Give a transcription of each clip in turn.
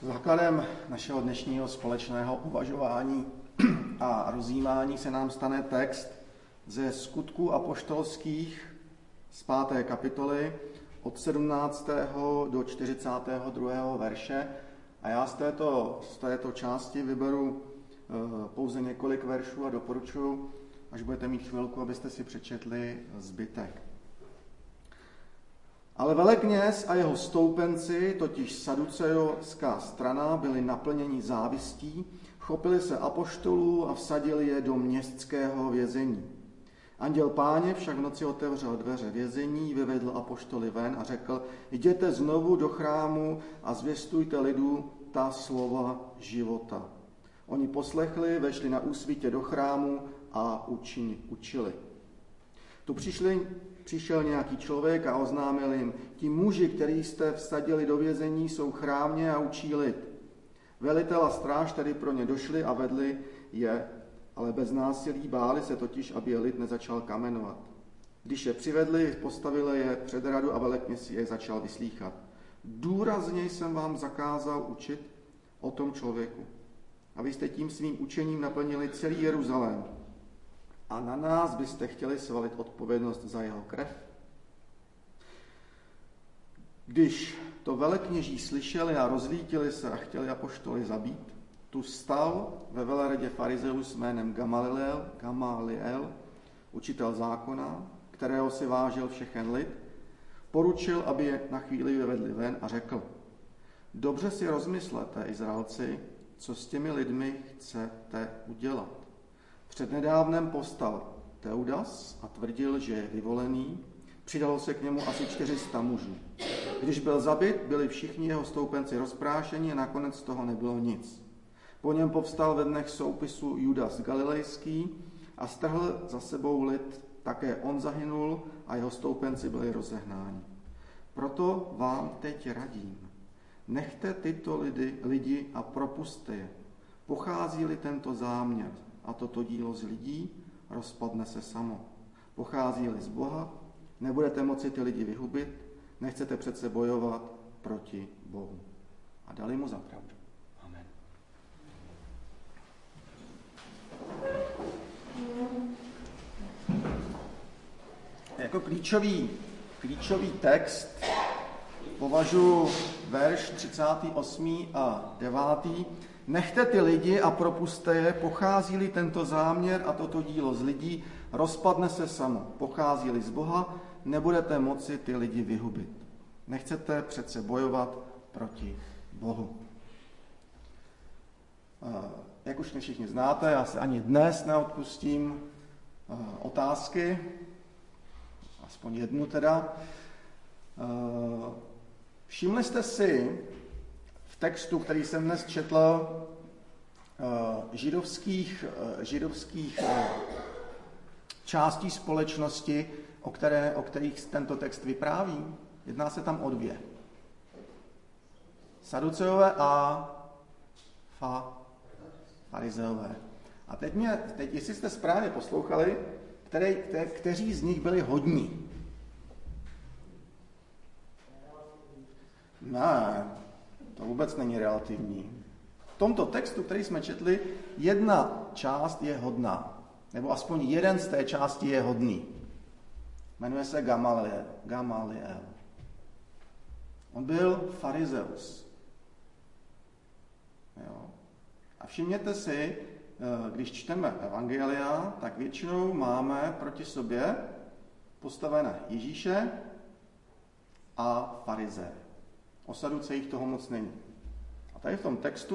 Základem našeho dnešního společného uvažování a rozjímání se nám stane text ze Skutků apoštolských z 5. kapitoly od 17. do 42. verše. A já z této části vyberu pouze několik veršů a doporučuji, až budete mít chvilku, abyste si přečetli zbytek. Ale velekněz a jeho stoupenci, totiž saducejovská strana, byli naplněni závistí, chopili se apoštolů a vsadili je do městského vězení. Anděl Páně však v noci otevřel dveře vězení, vyvedl apoštoly ven a řekl: jděte znovu do chrámu a zvěstujte lidu ta slova života. Oni poslechli, vešli na úsvitě do chrámu a učili. Tu přišel nějaký člověk a oznámil jim: ti muži, který jste vsadili do vězení, jsou v chrámě a učí lid. Velitel a stráž tedy pro ně došli a vedli je, ale bez násilí, báli se totiž, aby je lid nezačal kamenovat. Když je přivedli, postavili je před radu a velekněz je začal vyslýchat. Důrazně jsem vám zakázal učit o tom člověku. A vy jste tím svým učením naplnili celý Jeruzalém. A na nás byste chtěli svalit odpovědnost za jeho krev? Když to velekněží slyšeli a rozlítili se a chtěli apoštoly zabít, tu stal ve veleradě farizeus jménem Gamaliel, učitel zákona, kterého si vážil všechen lid, poručil, aby je na chvíli vyvedli ven a řekl: dobře si rozmyslete, Izraelci, co s těmi lidmi chcete udělat. Přednedávnem povstal Teudas a tvrdil, že je vyvolený. Přidalo se k němu asi 400 mužů. Když byl zabit, byli všichni jeho stoupenci rozprášeni a nakonec z toho nebylo nic. Po něm povstal ve dnech soupisu Judas Galilejský a strhl za sebou lid. Také on zahynul a jeho stoupenci byli rozehnáni. Proto vám teď radím: nechte tyto lidi a propusťte je. Pochází-li tento záměr a toto dílo z lidí, rozpadne se samo. Pochází-li z Boha, nebudete moci ty lidi vyhubit, nechcete přece bojovat proti Bohu. A dali mu za pravdu. Amen. Jako klíčový text považuji verš 38. a 9. Nechte ty lidi a propusťte je, pochází-li tento záměr a toto dílo z lidí, rozpadne se samo. Pochází-li z Boha, nebudete moci ty lidi vyhubit. Nechcete přece bojovat proti Bohu. Jak už mě všichni znáte, já se ani dnes neodpustím otázky, aspoň jednu teda. Všimli jste si v textu, který jsem dnes četl, židovských částí společnosti, o kterých tento text vypráví? Jedná se tam o dvě. Saduceové a farizeové. A teď, jestli jste správně poslouchali, kteří z nich byli hodní? Ne, to vůbec není relativní. V tomto textu, který jsme četli, jedna část je hodná. Nebo aspoň jeden z té části je hodný. Jmenuje se Gamaliel. On byl farizeus. Jo. A všimněte si, když čteme evangelia, tak většinou máme proti sobě postavené Ježíše a farizeje. O saducejích toho moc není. A tady v tom textu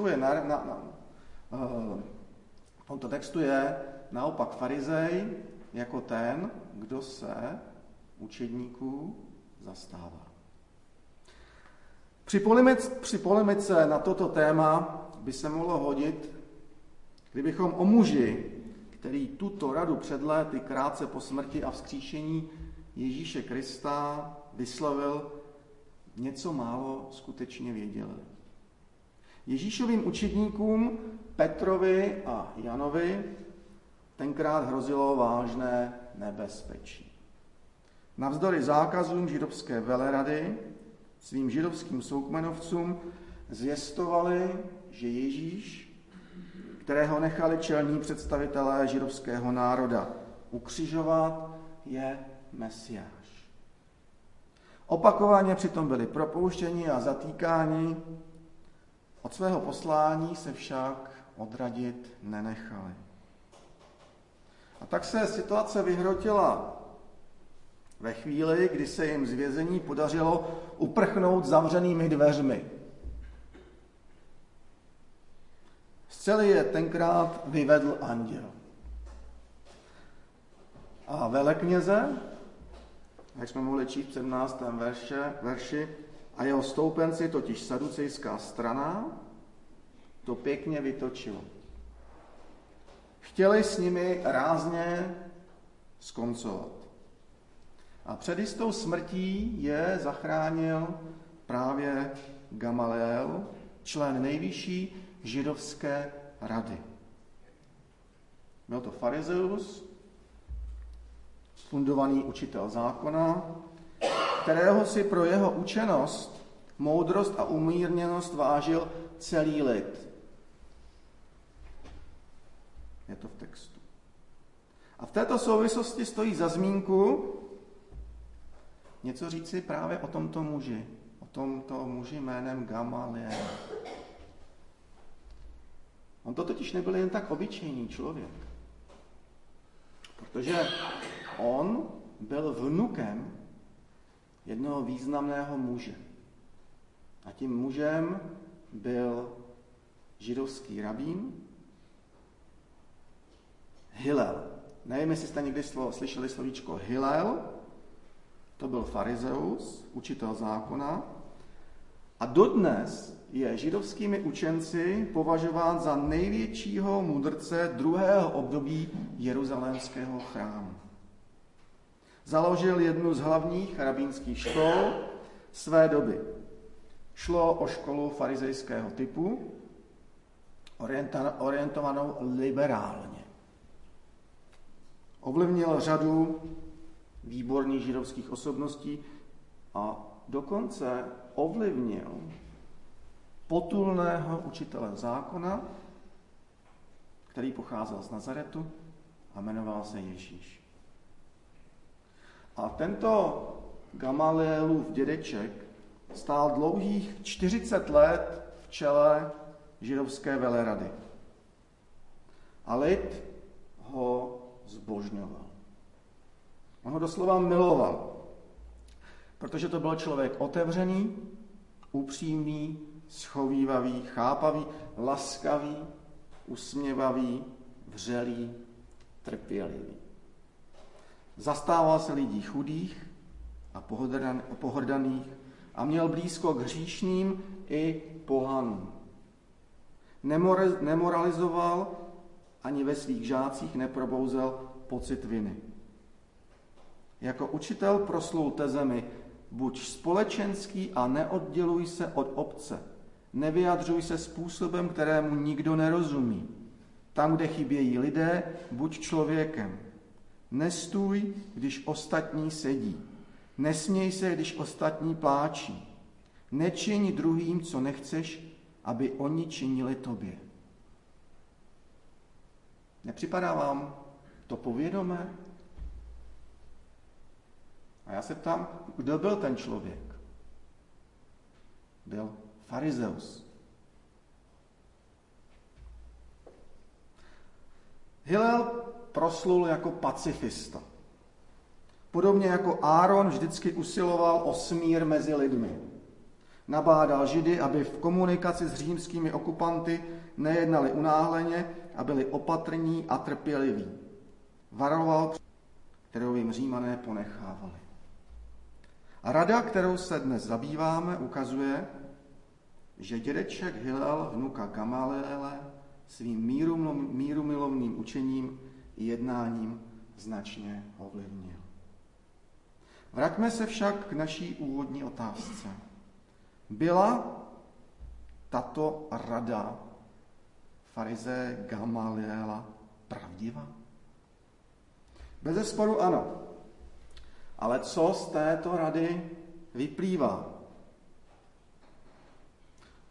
je naopak farizej jako ten, kdo se učedníků zastává. Při polemice na toto téma by se mohlo hodit, kdybychom o muži, který tuto radu před léty krátce po smrti a vzkříšení Ježíše Krista vyslovil, něco málo skutečně věděli. Ježíšovým učedníkům Petrovi a Janovi tenkrát hrozilo vážné nebezpečí. Navzdory zákazům židovské velerady svým židovským soukmenovcům Zvěstovali, že Ježíš, kterého nechali čelní představitelé židovského národa ukřižovat, je Mesiáš. Opakovaně přitom byli propouštěni a zatýkáni, od svého poslání se však odradit nenechali. A tak se situace vyhrotila ve chvíli, kdy se jim z vězení podařilo uprchnout zavřenými dveřmi. Z cely je tenkrát vyvedl anděl. A velekněze, jak jsme mohli číst v 17. verši, a jeho stoupenci, totiž saducejská strana, to pěkně vytočilo. Chtěli s nimi rázně skoncovat. A před jistou smrtí je zachránil právě Gamaliel, člen nejvyšší židovské rady. Byl to farizeus, fundovaný učitel zákona, kterého si pro jeho učenost, moudrost a umírněnost vážil celý lid. Je to v textu. A v této souvislosti stojí za zmínku něco říci právě o tomto muži jménem Gamaliel. On to totiž nebyl jen tak obyčejný člověk, protože on byl vnukem jednoho významného muže. A tím mužem byl židovský rabín Hillel. Nevím, jestli jste někdy slyšeli slovíčko Hillel. To byl farizeus, učitel zákona. A dodnes je židovskými učenci považován za největšího mudrce druhého období jeruzalémského chrámu. Založil jednu z hlavních rabínských škol své doby. Šlo o školu farizejského typu, orientovanou liberálně. Ovlivnil řadu výborných židovských osobností a dokonce ovlivnil potulného učitele zákona, který pocházel z Nazaretu a jmenoval se Ježíš. A tento Gamalielův dědeček stál dlouhých 40 let v čele židovské velerady. A lid ho zbožňoval. On ho doslova miloval, protože to byl člověk otevřený, upřímný, schovívavý, chápavý, laskavý, usměvavý, vřelý, trpělivý. Zastával se lidí chudých a pohrdaných a měl blízko k hříšným i pohanům. Nemoralizoval ani ve svých žácích neprobouzel pocit viny. Jako učitel proslul tezemi: buď společenský a neodděluj se od obce. Nevyjadřuj se způsobem, kterému nikdo nerozumí. Tam, kde chybějí lidé, buď člověkem. Nestůj, když ostatní sedí. Nesměj se, když ostatní pláčí. Nečiň druhým, co nechceš, aby oni činili tobě. Nepřipadá vám to povědomé? A já se ptám, kdo byl ten člověk? Byl farizeus. Hillel proslul jako pacifista. Podobně jako Áron vždycky usiloval o smír mezi lidmi. Nabádal Židy, aby v komunikaci s římskými okupanty nejednali unáhleně a byli opatrní a trpěliví. Varoval, kterou jim Římané ponechávali. A rada, kterou se dnes zabýváme, ukazuje, že dědeček Hillel, vnuka Gamaliele, svým mírumilovným učením i jednáním značně ovlivnil. Vraťme se však k naší úvodní otázce. Byla tato rada farizeje Gamaliela pravdivá? Bezesporu ano. Ale co z této rady vyplývá?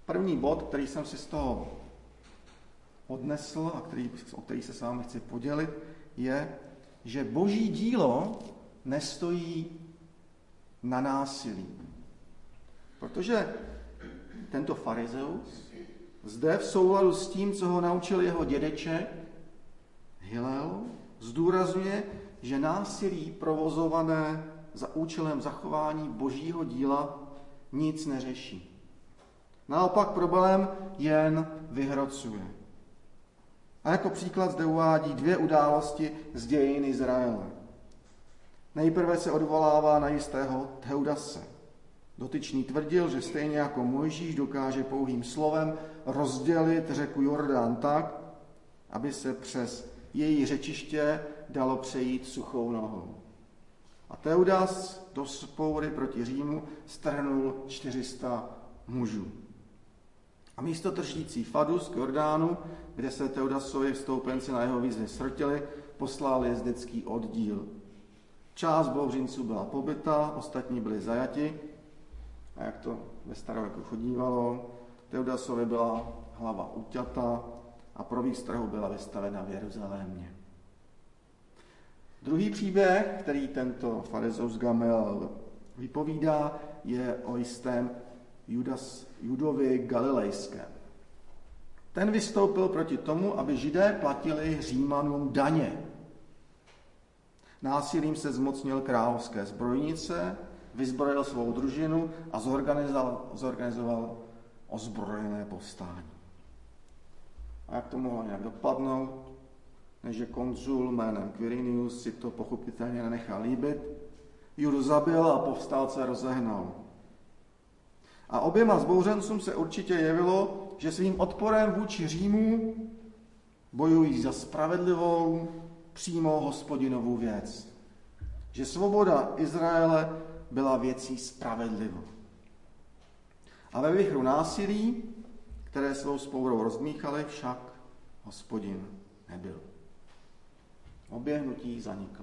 První bod, který jsem si z toho odnesl a o který se s vámi chci podělit, je, že boží dílo nestojí na násilí. Protože tento farizeus zde v souladu s tím, co ho naučil jeho dědeček Hillel, zdůrazňuje, že násilí provozované za účelem zachování božího díla nic neřeší. Naopak problém jen vyhrocuje. A jako příklad zde uvádí 2 události z dějin Izraele. Nejprve se odvolává na jistého Teudase. Dotyčný tvrdil, že stejně jako Mojžíš dokáže pouhým slovem rozdělit řeku Jordán tak, aby se přes její řečiště dalo přejít suchou nohou. A Teudas do vzpoury proti Římu strhnul 400 mužů. A místo držící Fadus k Jordánu, kde se Teudasovi vstoupenci na jeho výzvy srtili, poslal jezdecký oddíl. Část bouřinců byla pobyta, ostatní byli zajati. A jak to ve starověku chodívalo, Teudasovi byla hlava uťata a pro výstrahu byla vystavena v Jeruzalémě. Druhý příběh, který tento farizeus Gamaliel vypovídá, je o jistém Judovi Galilejském. Ten vystoupil proti tomu, aby Židé platili Římanům daně. Násilím se zmocnil královské zbrojnice, vyzbrojil svou družinu a zorganizoval ozbrojené povstání. A jak to mohlo nějak dopadnout, než konzul jménem Quirinius si to pochopitelně nenechal líbit, Judu zabil a povstalce rozehnal. A oběma zbouřencům se určitě jevilo, že svým odporem vůči Římu bojují za spravedlivou, přímo Hospodinovou věc. Že svoboda Izraele byla věcí spravedlivou. A ve vichru násilí, které svou spourou rozmíchali, však Hospodin nebyl. Obě hnutí zanikla.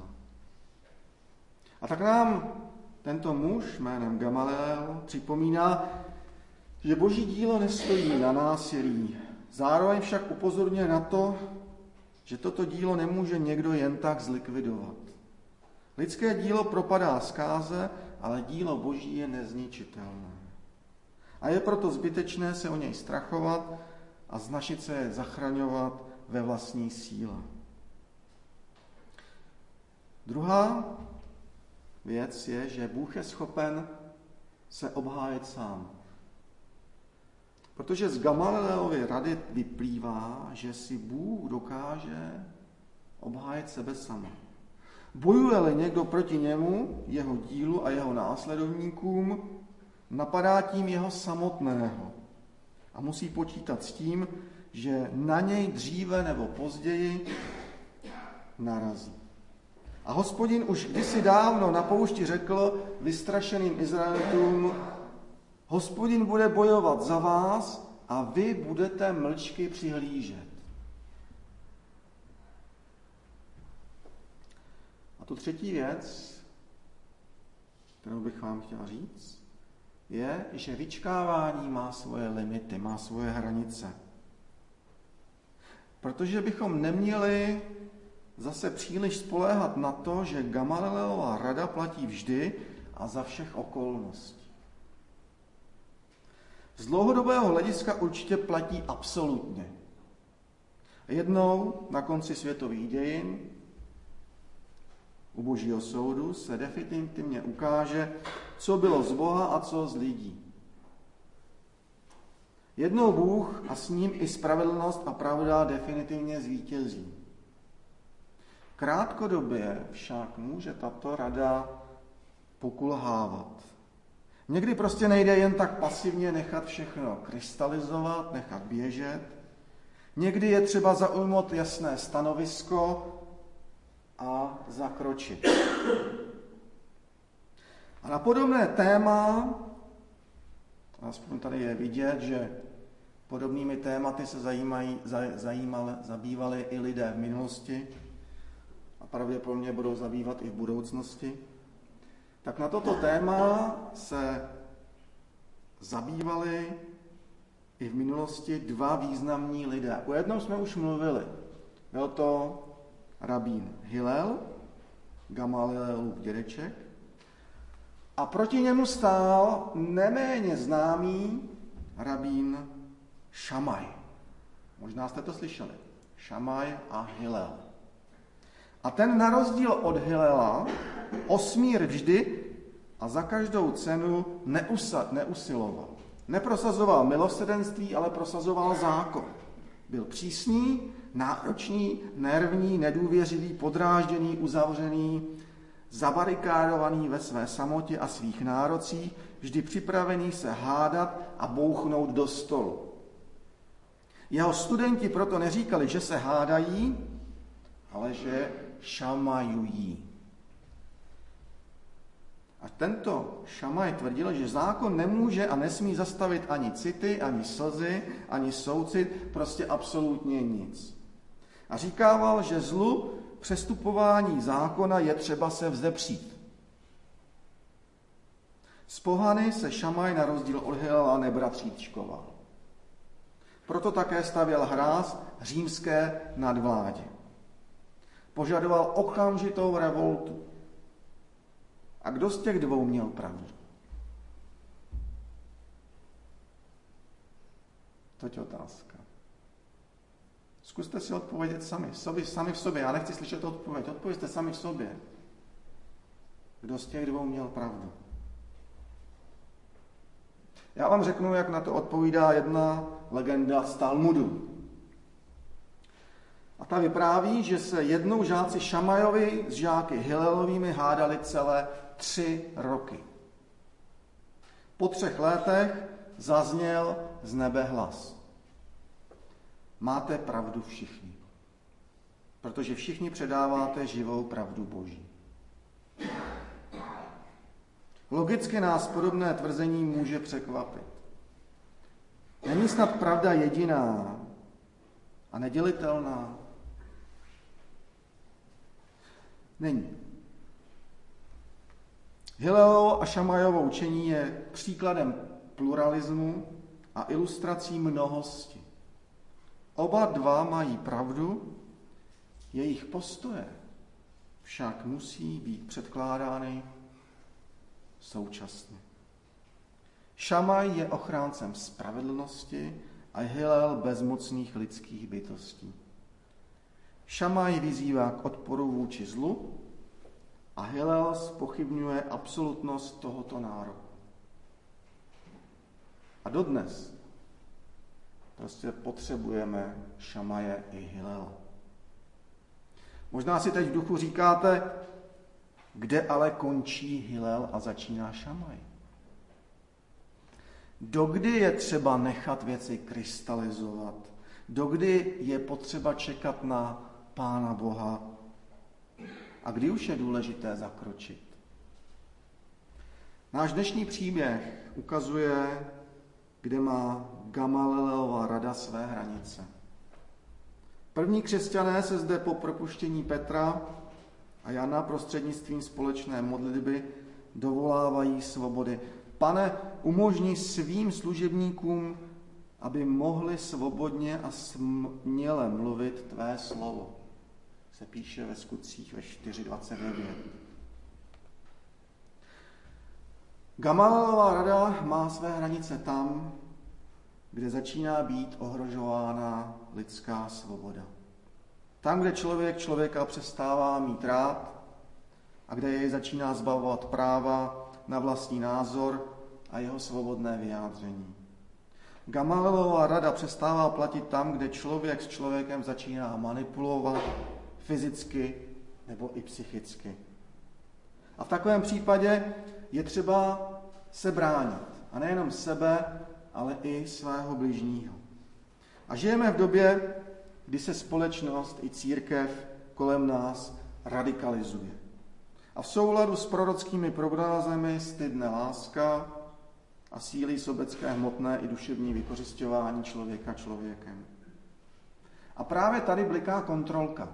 A tak nám tento muž jménem Gamaliel připomíná, že boží dílo nestojí na násilí. Zároveň však upozorňuje na to, že toto dílo nemůže někdo jen tak zlikvidovat. Lidské dílo propadá zkáze, ale dílo boží je nezničitelné. A je proto zbytečné se o něj strachovat a snažit se je zachraňovat ve vlastní síle. Druhá věc je, že Bůh je schopen se obhájit sám. Protože z Gamalielovy rady vyplývá, že si Bůh dokáže obhájit sebe sama. Bojuje-li někdo proti němu, jeho dílu a jeho následovníkům, napadá tím jeho samotného a musí počítat s tím, že na něj dříve nebo později narazí. A Hospodin už kdysi dávno na poušti řekl vystrašeným Izraelitům: Hospodin bude bojovat za vás a vy budete mlčky přihlížet. A tu třetí věc, kterou bych vám chtěl říct, je, že vyčkávání má svoje limity, má svoje hranice. Protože bychom neměli zase příliš spoléhat na to, že Gamalielova rada platí vždy a za všech okolností. Z dlouhodobého hlediska určitě platí absolutně. Jednou na konci světových dějin u Božího soudu se definitivně ukáže, co bylo z Boha a co z lidí. Jednou Bůh a s ním i spravedlnost a pravda definitivně zvítězí. Krátkodobě však může tato rada pokulhávat. Někdy prostě nejde jen tak pasivně nechat všechno krystalizovat, nechat běžet. Někdy je třeba zaujmout jasné stanovisko a zakročit. A na podobné téma, aspoň tady je vidět, že podobnými tématy se zabývali i lidé v minulosti a pravděpodobně budou zabývat i v budoucnosti, tak na toto téma se zabývali i v minulosti dva významní lidé. O jednom jsme už mluvili. Byl to rabín Hillel, Gamalielův dědeček, a proti němu stál neméně známý rabín Šamaj. Možná jste to slyšeli. Šamaj a Hillel. A ten na rozdíl od Hillela o smír vždy a za každou cenu neusiloval. Neprosazoval milosrdenství, ale prosazoval zákon. Byl přísný, náročný, nervní, nedůvěřivý, podrážděný, uzavřený, zabarikádovaný ve své samotě a svých nárocích, vždy připravený se hádat a bouchnout do stolu. Jeho studenti proto neříkali, že se hádají, ale že šamajují. A tento Šamaj tvrdil, že zákon nemůže a nesmí zastavit ani city, ani slzy, ani soucit, prostě absolutně nic. A říkával, že zlu přestupování zákona je třeba se vzepřít. Z pohany se Šamaj na rozdíl od Hillela nebratříčkoval. Proto také stavěl hráz římské nadvládě. Požadoval okamžitou revoltu. A kdo z těch dvou měl pravdu? Toť otázka. Zkuste si odpovědět sami v sobě. Já nechci slyšet odpověď. Odpovězte sami v sobě. Kdo z těch dvou měl pravdu? Já vám řeknu, jak na to odpovídá jedna legenda z Talmudu. A ta vypráví, že se jednou žáci Šamajovi s žáky Hillelovými hádali celé 3 roky. Po 3 letech zazněl z nebe hlas. Máte pravdu všichni, protože všichni předáváte živou pravdu Boží. Logicky nás podobné tvrzení může překvapit. Není snad pravda jediná a nedělitelná? Není. Hillelovo a Šamajovo učení je příkladem pluralismu a ilustrací mnohosti. Oba dva mají pravdu, jejich postoje však musí být předkládány současně. Šamaj je ochráncem spravedlnosti a Hillel bezmocných lidských bytostí. Šamaj vyzývá k odporu vůči zlu a Hillel zpochybňuje absolutnost tohoto nároku. A dodnes prostě potřebujeme Šamaje i Hillela. Možná si teď v duchu říkáte, kde ale končí Hillel a začíná Šamaj? Dokdy je třeba nechat věci krystalizovat? Dokdy je potřeba čekat na Pána Boha? A kdy už je důležité zakročit? Náš dnešní příběh ukazuje, kde má Gamalielova rada své hranice. První křesťané se zde po propuštění Petra a Jana prostřednictvím společné modlitby dovolávají svobody. Pane, umožni svým služebníkům, aby mohli svobodně a směle mluvit tvé slovo. Se píše ve Skutcích ve 4:29. Gamalielova rada má své hranice tam, kde začíná být ohrožována lidská svoboda. Tam, kde člověk člověka přestává mít rád a kde jej začíná zbavovat práva na vlastní názor a jeho svobodné vyjádření. Gamalielova rada přestává platit tam, kde člověk s člověkem začíná manipulovat fyzicky nebo i psychicky. A v takovém případě je třeba se bránit. A nejenom sebe, ale i svého bližního. A žijeme v době, kdy se společnost i církev kolem nás radikalizuje. A v souladu s prorockými prognózami stydne láska a sílí sobecké hmotné i duševní vykořisťování člověka člověkem. A právě tady bliká kontrolka.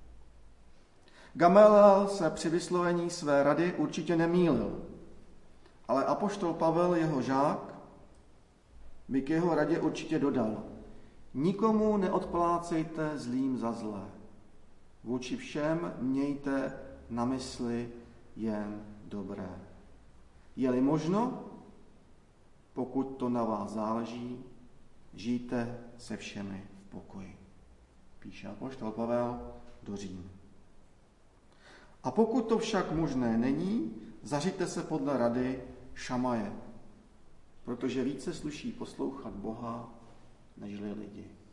Gamaliel se při vyslovení své rady určitě nemýlil, ale apoštol Pavel, jeho žák, by k jeho radě určitě dodal: nikomu neodplácejte zlým za zlé. Vůči všem mějte na mysli jen dobré. Je-li možno, pokud to na vás záleží, žijte se všemi v pokoji. Píše apoštol Pavel do Říma. A pokud to však možné není, zařiďte se podle rady Šamaje, protože více sluší poslouchat Boha nežli lidi.